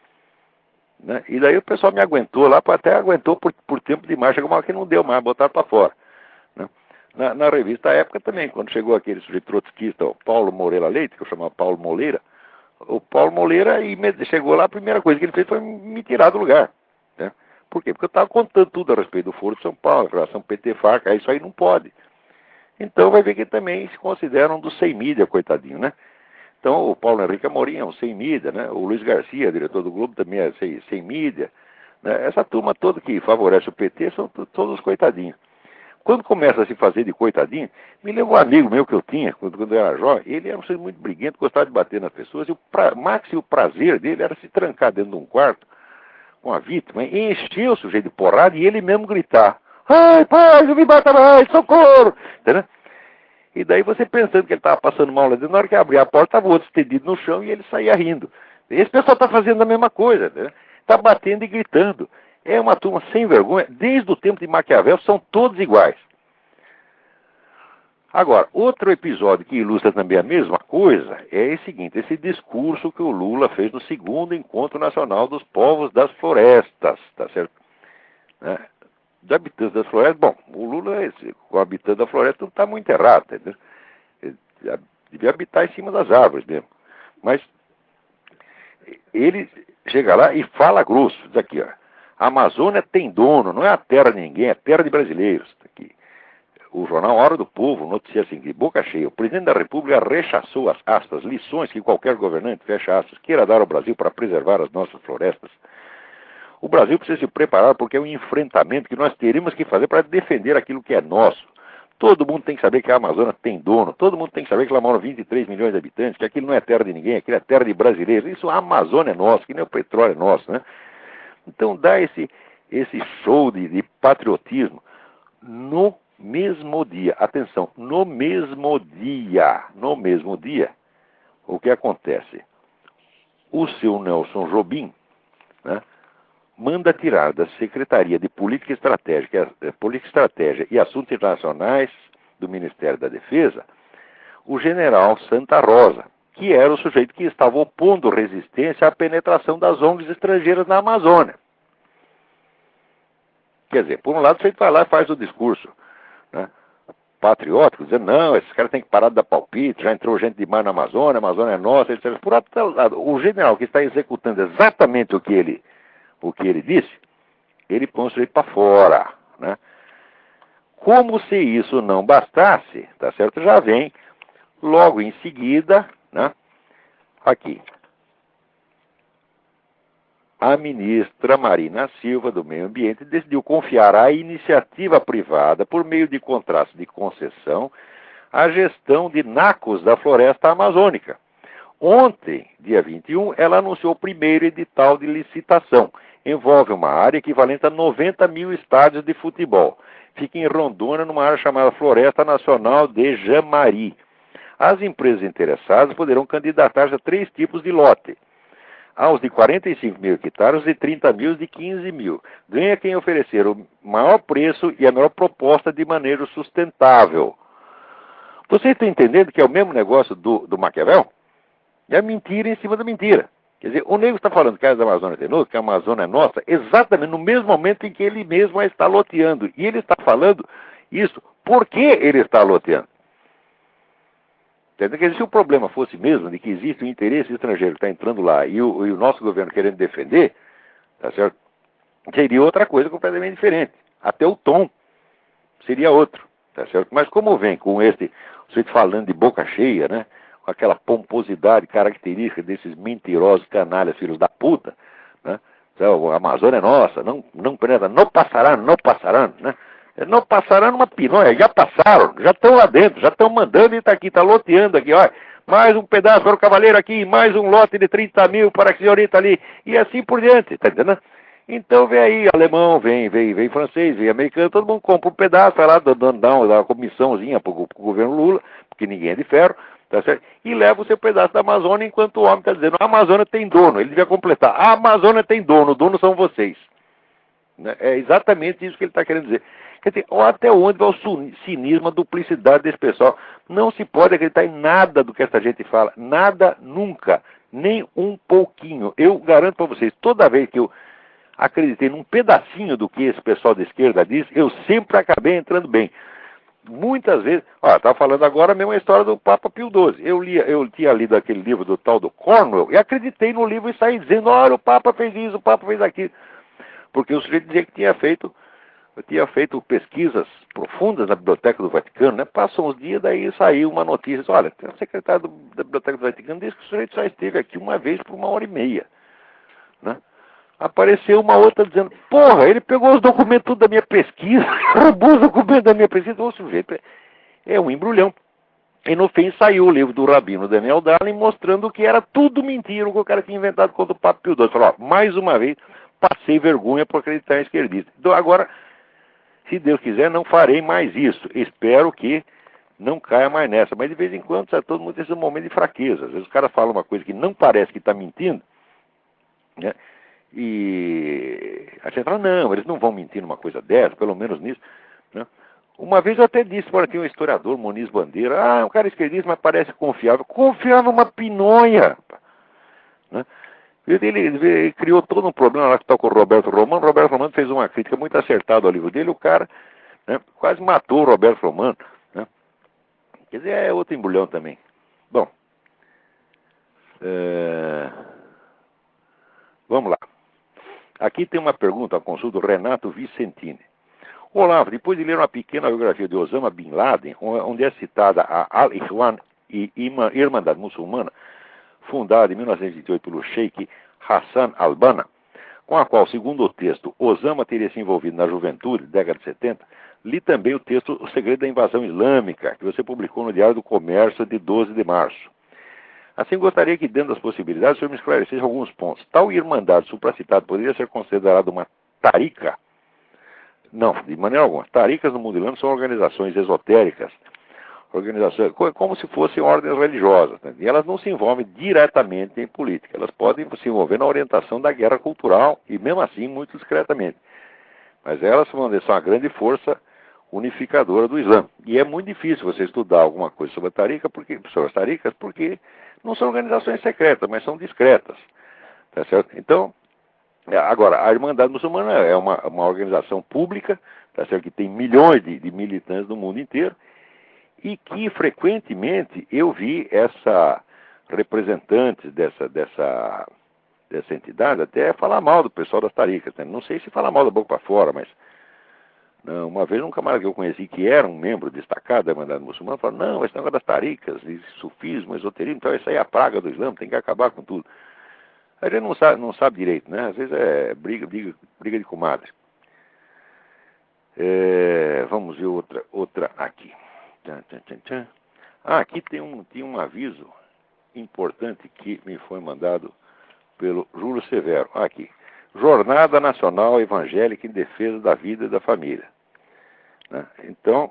Né? E daí o pessoal me aguentou lá, até aguentou por, por tempo demais, chegou uma hora que não deu mais, botaram para fora. Né? na, na revista à época também, quando chegou aquele sujeito trotskista, o Paulo Moreira Leite, que eu chamava Paulo Moleira, o Paulo Moleira e chegou lá, a primeira coisa que ele fez foi me tirar do lugar, né? Por quê? Porque eu estava contando tudo a respeito do Foro de São Paulo, relação P T Farc, aí isso aí não pode. Então vai ver que também se considera um dos sem mídia, coitadinho, né? Então o Paulo Henrique Amorim é um sem mídia, né? O Luiz Garcia, diretor do Globo, também é sem, sem mídia, né? Essa turma toda que favorece o P T são todos coitadinhos. Quando começa a se fazer de coitadinho, me lembra um amigo meu que eu tinha, quando, quando eu era jovem, ele era um ser muito briguento, gostava de bater nas pessoas, e o pra, máximo prazer dele era se trancar dentro de um quarto com a vítima, e encher o sujeito de porrada e ele mesmo gritar: ai, pai, não me bata mais, socorro! Entendeu? E daí você pensando que ele estava passando mal lá dentro, na hora que abria a porta, estava outro estendido no chão e ele saía rindo. Esse pessoal está fazendo a mesma coisa, está batendo e gritando. É uma turma sem vergonha, desde o tempo de Maquiavel, são todos iguais. Agora, outro episódio que ilustra também a mesma coisa é o seguinte, esse discurso que o Lula fez no segundo Encontro Nacional dos Povos das Florestas, tá certo? Né? Dos habitantes das florestas, bom, o Lula, esse, o habitante da floresta, não está muito errado, entendeu? Ele devia habitar em cima das árvores mesmo. Mas ele chega lá e fala grosso, diz aqui, ó, a Amazônia tem dono, não é a terra de ninguém, é a terra de brasileiros. Aqui. O jornal Hora do Povo noticia assim, de boca cheia, o presidente da República rechaçou as aspas, lições que qualquer governante, fecha aspas, queira dar ao Brasil para preservar as nossas florestas. O Brasil precisa se preparar porque é um enfrentamento que nós teríamos que fazer para defender aquilo que é nosso. Todo mundo tem que saber que a Amazônia tem dono, todo mundo tem que saber que lá moram vinte e três milhões de habitantes, que aquilo não é terra de ninguém, aquilo é terra de brasileiros. Isso, a Amazônia é nossa, que nem o petróleo é nosso, né? Então dá esse, esse show de, de patriotismo no mesmo dia. Atenção, no mesmo dia, no mesmo dia, o que acontece? O seu Nelson Jobim, né, manda tirar da Secretaria de Política Estratégica, Política Estratégia e Assuntos Internacionais do Ministério da Defesa o general Santa Rosa, que era o sujeito que estava opondo resistência à penetração das O N Gs estrangeiras na Amazônia. Quer dizer, por um lado, o sujeito vai lá e faz o discurso, né, patriótico, dizendo, não, esses caras têm que parar de dar palpite, já entrou gente demais na Amazônia, a Amazônia é nossa, etcétera. Por outro lado, o general que está executando exatamente o que ele, o que ele disse, ele põe o sujeito para fora, né? Como se isso não bastasse, tá certo? Já vem logo em seguida, né, aqui, a ministra Marina Silva, do Meio Ambiente, decidiu confiar à iniciativa privada, por meio de contratos de concessão, a gestão de nacos da floresta amazônica. Ontem, dia vinte e um, ela anunciou o primeiro edital de licitação. Envolve uma área equivalente a noventa mil estádios de futebol. Fica em Rondônia, numa área chamada Floresta Nacional de Jamari. As empresas interessadas poderão candidatar-se a três tipos de lote. Aos de quarenta e cinco mil hectares, de trinta mil e de quinze mil. Ganha quem oferecer o maior preço e a melhor proposta de manejo sustentável. Vocês estão entendendo que é o mesmo negócio do, do Maquiavel? É mentira em cima da mentira. Quer dizer, o nego está falando que a Amazônia tem novo, que a Amazônia é nossa, exatamente no mesmo momento em que ele mesmo a está loteando. E ele está falando isso. Por que ele está loteando? Quer dizer, se o problema fosse mesmo de que existe um interesse estrangeiro que está entrando lá e o, e o nosso governo querendo defender, tá certo? Seria outra coisa completamente diferente. Até o tom seria outro, tá certo? Mas como vem com esse, você falando de boca cheia, né? Com aquela pomposidade característica desses mentirosos canalhas, filhos da puta, né? Então, a Amazônia é nossa, não, não penetra, não passarão, não passarão, né? Não passarão numa pinóia, já passaram, já estão lá dentro, já estão mandando e está aqui, está loteando aqui, olha, mais um pedaço para o cavaleiro aqui, mais um lote de trinta mil para a senhorita ali, e assim por diante, tá entendendo? Então vem aí alemão, vem, vem, vem francês, vem americano, todo mundo compra um pedaço, vai lá, dando dá uma comissãozinha para o governo Lula, porque ninguém é de ferro, tá certo? E leva o seu pedaço da Amazônia, enquanto o homem está dizendo, a Amazônia tem dono, ele devia completar, a Amazônia tem dono, o dono são vocês. É exatamente isso que ele está querendo dizer. Quer dizer, até onde vai o cinismo, a duplicidade desse pessoal? Não se pode acreditar em nada do que essa gente fala. Nada, nunca. Nem um pouquinho. Eu garanto para vocês, toda vez que eu acreditei num pedacinho do que esse pessoal da esquerda diz, eu sempre acabei entrando bem. muitas vezes... Ó, estava falando agora a mesma história do Papa Pio doze. Eu, lia, eu tinha lido aquele livro do tal do Cornwell e acreditei no livro e saí dizendo, olha, o Papa fez isso, o Papa fez aquilo. Porque o sujeito dizia que tinha feito, eu tinha feito pesquisas profundas na Biblioteca do Vaticano, né? Passam uns dias, daí saiu uma notícia, olha, o secretário do, da Biblioteca do Vaticano disse que o sujeito só esteve aqui uma vez por uma hora e meia, né? Apareceu uma outra dizendo, porra, ele pegou os documentos tudo da minha pesquisa, roubou os documentos da minha pesquisa, o sujeito é um embrulhão. E no fim saiu o livro do Rabino Daniel Dallin mostrando que era tudo mentira, o que o cara tinha inventado contra o Papa Pio doze. Falou, ó, mais uma vez, passei vergonha por acreditar em esquerdista. Então agora, se Deus quiser, não farei mais isso. Espero que não caia mais nessa. Mas de vez em quando, sabe, todo mundo tem esse momento de fraqueza. Às vezes o cara fala uma coisa que não parece que está mentindo, né? E a gente fala, não, eles não vão mentir numa coisa dessa, pelo menos nisso, né? Uma vez eu até disse, para aqui um historiador, Moniz Bandeira, ah, é um cara esquerdista, mas parece confiável. Confiável uma pinonha, né? Ele, ele, ele criou todo um problema lá que está com o Roberto Romano. O Roberto Romano fez uma crítica muito acertada ao livro dele, o cara, né, quase matou o Roberto Romano, né? Quer dizer, é outro embrulhão também. Bom, é... vamos lá. Aqui tem uma pergunta, a consulta do Renato Vicentini. Olá, depois de ler uma pequena biografia de Osama Bin Laden, onde é citada a Al-Ikhwan e Irmandade Muçulmana, fundada em mil novecentos e vinte e oito pelo Sheikh Hassan al-Banna, com a qual, segundo o texto, Osama teria se envolvido na juventude, década de setenta, li também o texto O Segredo da Invasão Islâmica, que você publicou no Diário do Comércio de doze de março. Assim, gostaria que, dentro das possibilidades, o senhor me esclarecesse alguns pontos. Tal irmandade supracitada poderia ser considerada uma tarica? Não, de maneira alguma. Taricas no mundo islâmico são organizações esotéricas, organizações como se fossem ordens religiosas, né? E elas não se envolvem diretamente em política. Elas podem se envolver na orientação da guerra cultural e, mesmo assim, muito discretamente. Mas elas são a grande força unificadora do Islã. E é muito difícil você estudar alguma coisa sobre a tarica, porque, sobre as taricas, porque não são organizações secretas, mas são discretas. Tá certo? Então, agora, a Irmandade Muçulmana é uma, uma organização pública, tá certo? Que tem milhões de, de militantes no mundo inteiro, e que frequentemente eu vi essa representante dessa, dessa, dessa entidade até falar mal do pessoal das taricas, né? Não sei se falar mal da boca para fora, mas não, uma vez um camarada que eu conheci que era um membro destacado da Irmandade Muçulmana falou, não, esse negócio das taricas, sufismo, esoterismo, então isso aí é a praga do Islã, tem que acabar com tudo. A gente não sabe, não sabe direito, né? Às vezes é briga, briga, briga de comadre. É, vamos ver outra, outra aqui. Tchan, tchan, tchan, tchan. Ah, aqui tem um, tem um aviso importante que me foi mandado pelo Júlio Severo. Aqui. Jornada Nacional Evangélica em Defesa da Vida e da Família. Né? Então,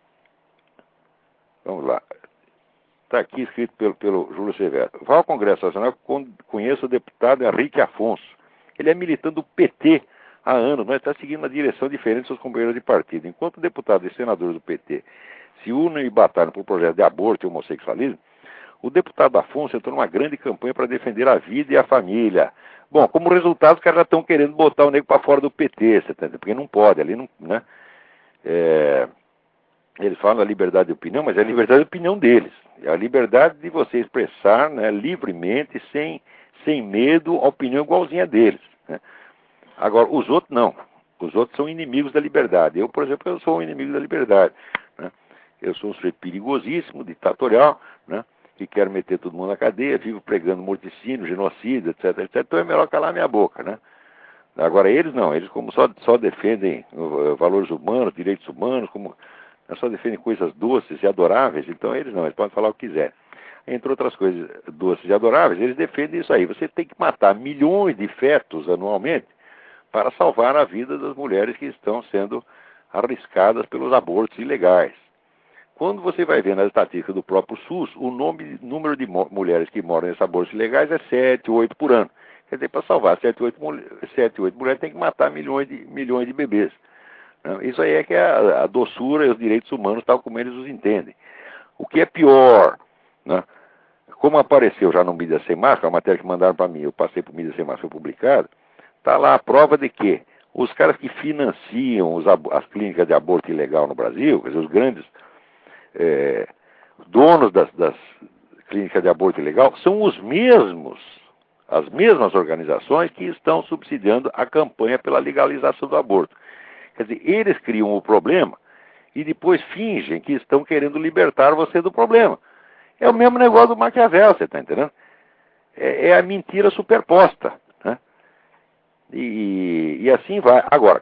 vamos lá. Está aqui escrito pelo, pelo Júlio Severo. Vá ao Congresso Nacional, conheço o deputado Henrique Afonso. Ele é militante do P T há anos, mas está seguindo uma direção diferente de seus companheiros de partido. Enquanto deputados e senadores do P T se unem e batalham por projetos de aborto e homossexualismo, o deputado Afonso entrou numa grande campanha para defender a vida e a família. Bom, como resultado, os caras já estão querendo botar o nego para fora do P T, porque não pode, ali não, né? É, eles falam da liberdade de opinião, mas é a liberdade de opinião deles. É a liberdade de você expressar, né, livremente, sem, sem medo, a opinião igualzinha deles, né? Agora, os outros não. Os outros são inimigos da liberdade. Eu, por exemplo, eu sou um inimigo da liberdade, né? Eu sou um sujeito perigosíssimo, ditatorial, né? Que quero meter todo mundo na cadeia, vivo pregando morticínio, genocídio, etc, etcétera. Então é melhor calar minha boca, né? Agora eles não, eles como só, só defendem uh, valores humanos, direitos humanos, como só defendem coisas doces e adoráveis, então eles não, eles podem falar o que quiser. Entre outras coisas doces e adoráveis, eles defendem isso aí. Você tem que matar milhões de fetos anualmente para salvar a vida das mulheres que estão sendo arriscadas pelos abortos ilegais. Quando você vai ver nas estatísticas do próprio SUS, o nome, número de mulheres que moram nesses abortos ilegais é sete, oito por ano. Quer dizer, para salvar sete, oito mulheres tem que matar milhões de, milhões de bebês. Isso aí é que é a, a doçura e os direitos humanos, tal como eles os entendem. O que é pior, né? Como apareceu já no Mídia Sem Máscara, a matéria que mandaram para mim, eu passei para o Mídia Sem Máscara, foi publicado, está lá a prova de que os caras que financiam os, as clínicas de aborto ilegal no Brasil, quer dizer, os grandes é, donos das, das clínicas de aborto ilegal são os mesmos, as mesmas organizações que estão subsidiando a campanha pela legalização do aborto. Quer dizer, eles criam o problema e depois fingem que estão querendo libertar você do problema. É o mesmo negócio do Maquiavel, você está entendendo? É, é a mentira superposta, né? E, e assim vai. Agora,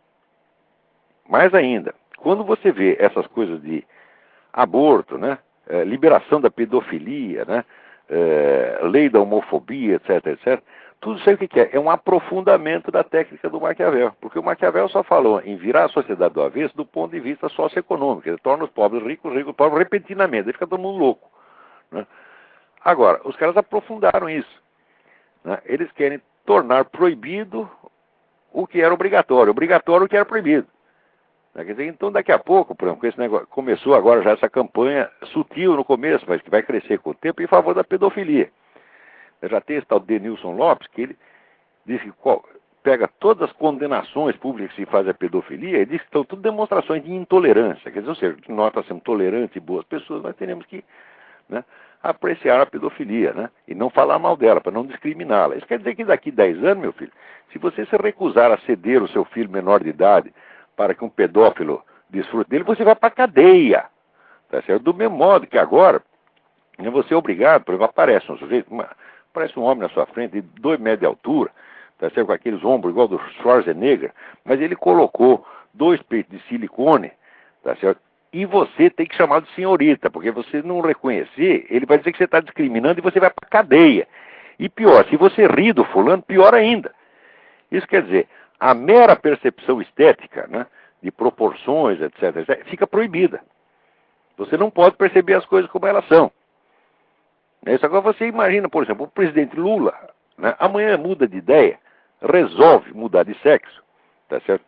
mais ainda, quando você vê essas coisas de aborto, né? É, liberação da pedofilia, né? É, lei da homofobia, etc, etcétera, tudo isso aí o que, que é? É um aprofundamento da técnica do Maquiavel. Porque o Maquiavel só falou em virar a sociedade do avesso do ponto de vista socioeconômico. Ele torna os pobres ricos, os ricos pobres repentinamente. Aí fica todo mundo louco, né? Agora, os caras aprofundaram isso, né? Eles querem tornar proibido o que era obrigatório, obrigatório o que era proibido. Quer dizer, então daqui a pouco, por exemplo, esse negócio, começou agora já essa campanha sutil no começo, mas que vai crescer com o tempo, em favor da pedofilia. Já tem esse tal Denilson Lopes, que ele diz que qual, pega todas as condenações públicas que se faz a pedofilia e diz que estão tudo demonstrações de intolerância. Quer dizer, ou seja, que nós estamos sendo tolerantes e boas pessoas, nós teremos que, né, apreciar a pedofilia, né, e não falar mal dela, para não discriminá-la. Isso quer dizer que daqui a dez anos, meu filho, se você se recusar a ceder o seu filho menor de idade para que um pedófilo desfrute dele, você vai para a cadeia. Tá certo? Do mesmo modo que agora, você é obrigado, por exemplo, aparece um sujeito, uma, parece um homem na sua frente, de dois metros de altura, tá certo? Com aqueles ombros igual do Schwarzenegger, mas ele colocou dois peitos de silicone, tá certo? E você tem que chamar de senhorita, porque você não reconhecer, ele vai dizer que você está discriminando e você vai para a cadeia. E pior, se você ri do fulano, pior ainda. Isso quer dizer, a mera percepção estética, né, de proporções, etc, etcétera, fica proibida. Você não pode perceber as coisas como elas são. Isso agora você imagina, por exemplo, o presidente Lula, né, amanhã muda de ideia, resolve mudar de sexo, tá certo?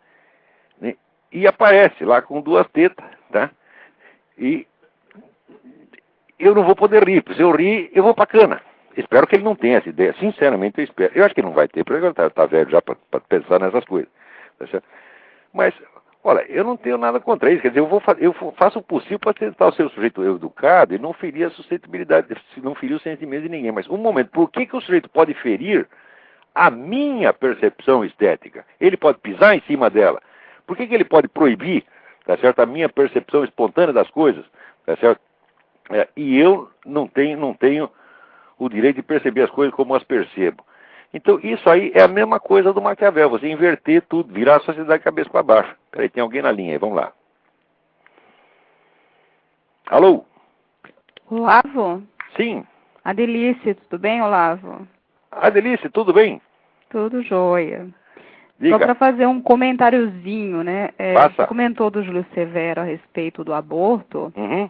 E aparece lá com duas tetas, tá? E eu não vou poder rir, porque se eu rir, eu vou pra cana. Espero que ele não tenha essa ideia, sinceramente eu espero. Eu acho que ele não vai ter, porque ele tá, tá velho já para pensar nessas coisas, tá certo? Mas, olha, eu não tenho nada contra isso, quer dizer, eu, vou, eu faço o possível para tentar ser o sujeito educado e não ferir a suscetibilidade, não ferir os sentimentos de ninguém. Mas, um momento, por que, que o sujeito pode ferir a minha percepção estética? Ele pode pisar em cima dela. Por que, que ele pode proibir, tá certo, a minha percepção espontânea das coisas, tá certo? É, e eu não tenho, não tenho o direito de perceber as coisas como as percebo. Então, isso aí é a mesma coisa do Maquiavel, você inverter tudo, virar a sociedade de cabeça para baixo. Peraí, tem alguém na linha aí, vamos lá. Alô? Olavo? Sim. Adelice, tudo bem, Olavo? Adelice, tudo bem? Tudo jóia. Diga. Só para fazer um comentáriozinho, né? É, Passa. você comentou do Júlio Severo a respeito do aborto. Uhum.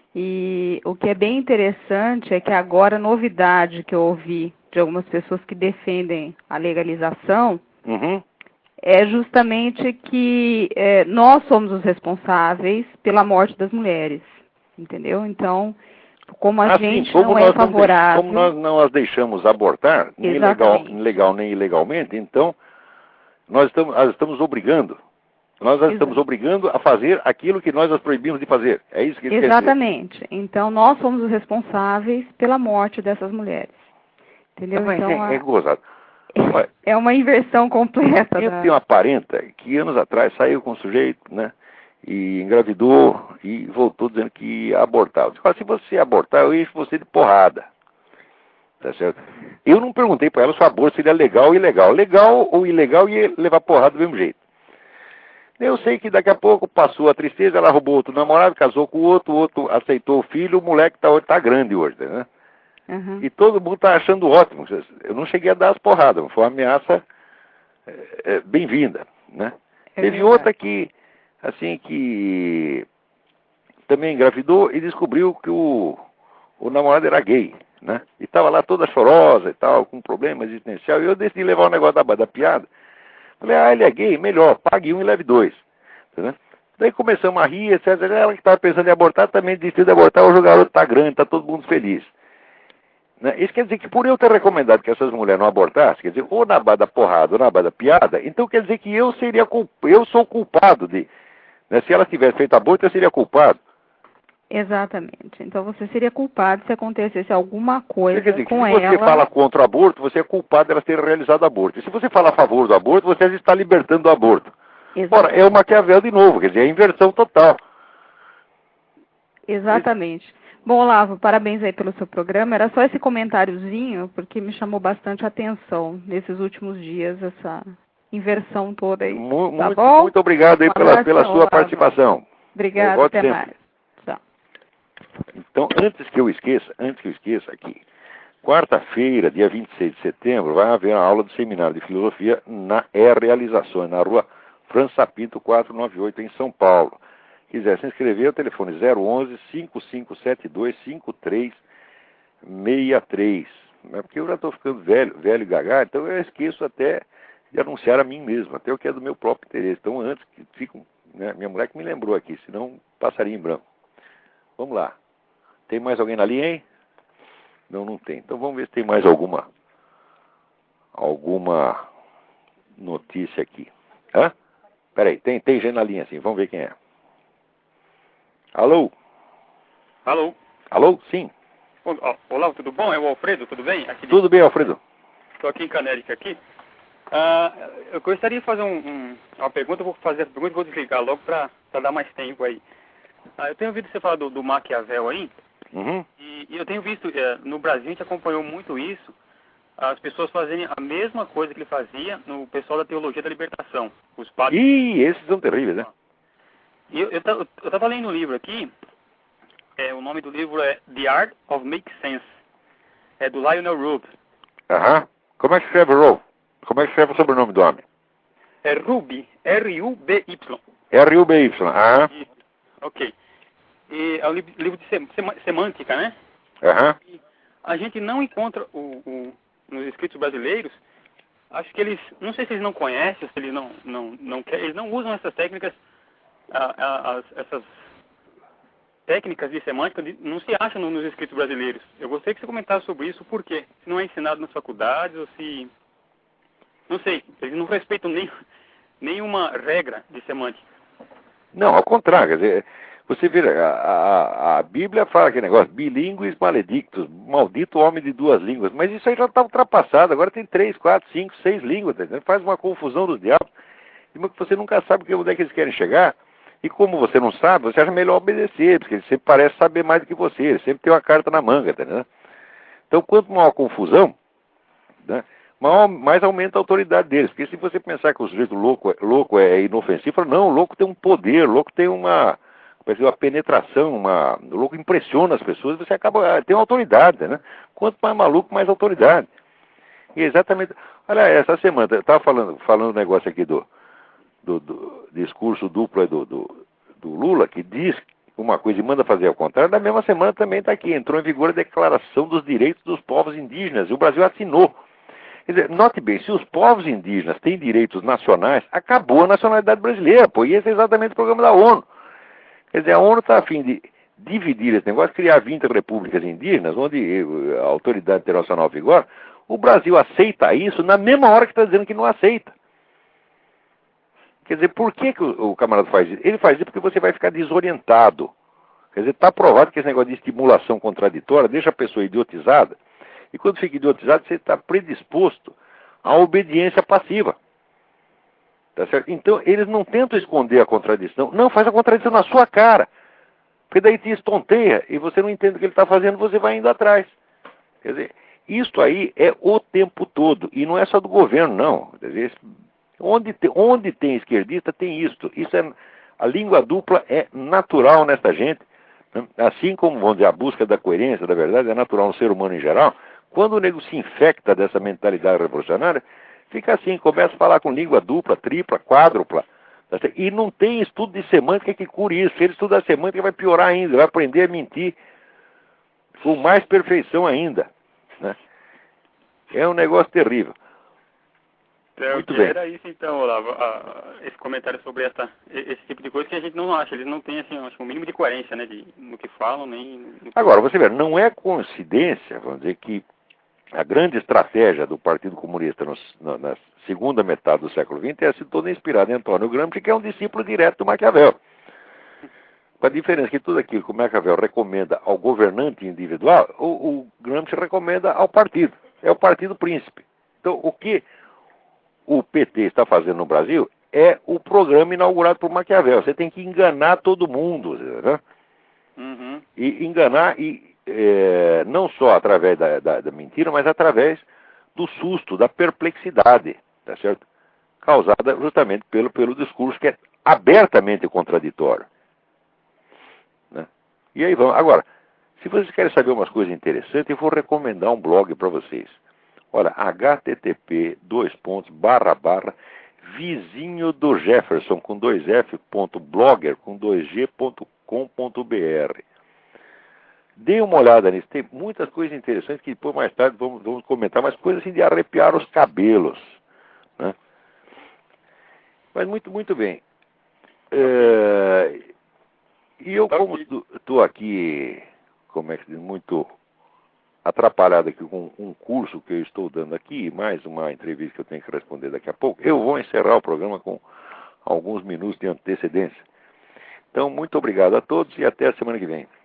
E o que é bem interessante é que agora a novidade que eu ouvi de algumas pessoas que defendem a legalização Uhum. é justamente que é, nós somos os responsáveis pela morte das mulheres, entendeu? Então, como a assim, gente como não nós é favorável... Como nós não as deixamos abortar, nem legal, legal nem ilegalmente, então nós estamos, nós estamos obrigando. Nós as estamos obrigando a fazer aquilo que nós as proibimos de fazer. É isso que ele quer dizer. Exatamente. Então, nós somos os responsáveis pela morte dessas mulheres. Entendeu? Mas então, é, é gozado. Olha, é uma inversão completa. Eu da... tenho uma parenta que anos atrás saiu com um sujeito, né? E engravidou e voltou dizendo que ia abortar. Eu disse, se você abortar, eu encho você de porrada. Tá certo? Eu não perguntei para ela se o aborto seria legal ou ilegal. Legal ou ilegal ia levar porrada do mesmo jeito. Eu sei que daqui a pouco passou a tristeza, ela roubou outro namorado, casou com o outro, o outro aceitou o filho, o moleque tá, tá grande hoje, né? Uhum. E todo mundo tá achando ótimo. Eu não cheguei a dar as porradas, mas foi uma ameaça é, é, bem-vinda, né? É Teve verdade. outra que, assim, que também engravidou e descobriu que o, o namorado era gay, né? E tava lá toda chorosa e tal, com problema existencial, e eu decidi levar o negócio da, da piada. Falei, ah, ele é gay, melhor, pague um e leve dois. Entendeu? Daí começamos a rir, etcétera. Ela que estava pensando em abortar também desistiu de abortar, hoje o garoto está grande, está todo mundo feliz. Né? Isso quer dizer que por eu ter recomendado que essas mulheres não abortassem, quer dizer, ou na base da porrada ou na base da piada, então quer dizer que eu seria culp... eu sou culpado de... Né? Se ela tivesse feito aborto, eu seria culpado. Exatamente. Então você seria culpado se acontecesse alguma coisa Quer dizer, que com se você ela. fala contra o aborto, você é culpado dela ter realizado aborto. E se você fala a favor do aborto, você está libertando do aborto. Ora, é o Maquiavel de novo, quer dizer, é a inversão total. Exatamente. Bom, Olavo, parabéns aí pelo seu programa. Era só esse comentáriozinho, porque me chamou bastante atenção nesses últimos dias, essa inversão toda aí. Muito, Tá muito, bom? muito obrigado aí Um pela, pela abração, sua Olavo. participação. Obrigada, até sempre. mais. Tchau. Então, antes que eu esqueça, antes que eu esqueça aqui, quarta-feira, dia vinte e seis de setembro, vai haver a aula do Seminário de Filosofia na E Realizações, na rua França Pinto quatrocentos e noventa e oito, em São Paulo. Quiser se inscrever, o telefone zero onze, cinco cinco sete dois, cinco três seis três. É porque eu já estou ficando velho, velho e gaga, então eu esqueço até de anunciar a mim mesmo, até o que é do meu próprio interesse. Então, antes que fique, né, minha mulher que me lembrou aqui, senão passaria em branco. Vamos lá. Tem mais alguém na linha, hein? Não, não tem. Então vamos ver se tem mais alguma alguma notícia aqui. Hã? Peraí, tem, tem gente na linha sim. Vamos ver quem é. Alô? Alô? Alô? Sim. Olá, tudo bom? É o Alfredo, tudo bem? Aqui de... Tudo bem, Alfredo. Estou aqui em Canérica aqui. Ah, eu gostaria de fazer um, um, uma pergunta, eu vou fazer a pergunta e vou desligar logo para dar mais tempo aí. Ah, eu tenho ouvido você falar do, do Maquiavel aí, uhum. e, e eu tenho visto, é, no Brasil a gente acompanhou muito isso, as pessoas fazerem a mesma coisa que ele fazia no pessoal da Teologia da Libertação, os padres. Ih, esses são terríveis, né? E eu estava lendo um livro aqui, é, o nome do livro é The Art of Make Sense, é do Lionel Rube. Aham. Uhum. Como é que escreve Rube? Como é que escreve o sobrenome do homem? É Rube, R U B Y. R U B Y, aham. Isso. Ok. E é um livro de sem, semântica, né? Aham. E a gente não encontra o, o, nos escritos brasileiros, acho que eles, não sei se eles não conhecem, se eles não, não, não querem, eles não usam essas técnicas, a, a, as, essas técnicas de semântica não se acham nos escritos brasileiros. Eu gostaria que você comentasse sobre isso, por quê? Se não é ensinado nas faculdades, ou se... Não sei, eles não respeitam nem, nenhuma regra de semântica. Não, ao contrário, quer dizer, você vê, a, a, a Bíblia fala aquele negócio, bilíngues maledictos, maldito homem de duas línguas, mas isso aí já está ultrapassado, agora tem três, quatro, cinco, seis línguas, tá? Faz uma confusão dos diabos, e você nunca sabe onde é que eles querem chegar, e como você não sabe, você acha melhor obedecer, porque ele sempre parece saber mais do que você, ele sempre tem uma carta na manga, tá, né? Então, quanto maior a confusão, né, maior, mais aumenta a autoridade deles, porque se você pensar que o sujeito louco, louco é inofensivo, fala, não, o louco tem um poder, o louco tem uma, uma penetração, uma, o louco impressiona as pessoas, você acaba, tem uma autoridade, né? Quanto mais maluco, mais autoridade. E exatamente, olha, essa semana, eu estava falando, falando um negócio aqui do, do, do discurso duplo do, do, do Lula, que diz uma coisa e manda fazer ao contrário, na mesma semana também está aqui, entrou em vigor a Declaração dos Direitos dos Povos Indígenas, e o Brasil assinou. Quer dizer, note bem, se os povos indígenas têm direitos nacionais, acabou a nacionalidade brasileira, pô, e esse é exatamente o programa da ONU. Quer dizer, a ONU está a fim de dividir esse negócio, criar vinte repúblicas indígenas, onde a autoridade internacional vigora. O Brasil aceita isso na mesma hora que está dizendo que não aceita. Quer dizer, por que, que o, o camarada faz isso? Ele faz isso porque você vai ficar desorientado. Quer dizer, está provado que esse negócio de estimulação contraditória deixa a pessoa idiotizada. E quando fica idiotizado, você está predisposto à obediência passiva. Tá certo? Então, eles não tentam esconder a contradição. Não, faz a contradição na sua cara. Porque daí te estonteia e você não entende o que ele está fazendo, você vai indo atrás. Quer dizer, isso aí é o tempo todo. E não é só do governo, não. Quer dizer, onde, te, onde tem esquerdista, tem isso. Isso é, a língua dupla é natural nessa gente. Assim como, vamos dizer, a busca da coerência, da verdade, é natural no ser humano em geral. Quando o nego se infecta dessa mentalidade revolucionária, fica assim, começa a falar com língua dupla, tripla, quádrupla. E não tem estudo de semântica que cure isso. Se ele estudar semântica, vai piorar ainda, vai aprender a mentir com mais perfeição ainda. Né? É um negócio terrível. É, Muito que bem. Era isso então, Olavo, a, esse comentário sobre essa, esse tipo de coisa que a gente não acha, eles não têm assim, acho, um mínimo de coerência, né, de, no que falam, nem... No que... Agora, você vê, não é coincidência, vamos dizer, que a grande estratégia do Partido Comunista no, na, na segunda metade do século vinte é sido toda inspirada em Antônio Gramsci, que é um discípulo direto do Maquiavel. Com a diferença que tudo aquilo que o Maquiavel recomenda ao governante individual, o, o Gramsci recomenda ao partido. É o partido príncipe. Então, o que o P T está fazendo no Brasil é o programa inaugurado por Maquiavel. Você tem que enganar todo mundo, né? Uhum. E enganar, e, é, não só através da, da, da mentira, mas através do susto, da perplexidade, tá certo? Causada justamente pelo, pelo discurso que é abertamente contraditório. Né? E aí vamos. Agora, se vocês querem saber umas coisas interessantes, eu vou recomendar um blog para vocês. Olha, http dois pontos barra barra vizinho do Jefferson com dois F ponto blogger com dois G ponto com ponto br. Dê uma olhada nisso, tem muitas coisas interessantes que depois mais tarde vamos, vamos comentar, mas coisas assim de arrepiar os cabelos. Né? Mas muito, muito bem. É, e eu, como estou aqui, como é que se diz, muito atrapalhado aqui com um curso que eu estou dando aqui, mais uma entrevista que eu tenho que responder daqui a pouco, eu vou encerrar o programa com alguns minutos de antecedência. Então, muito obrigado a todos e até a semana que vem.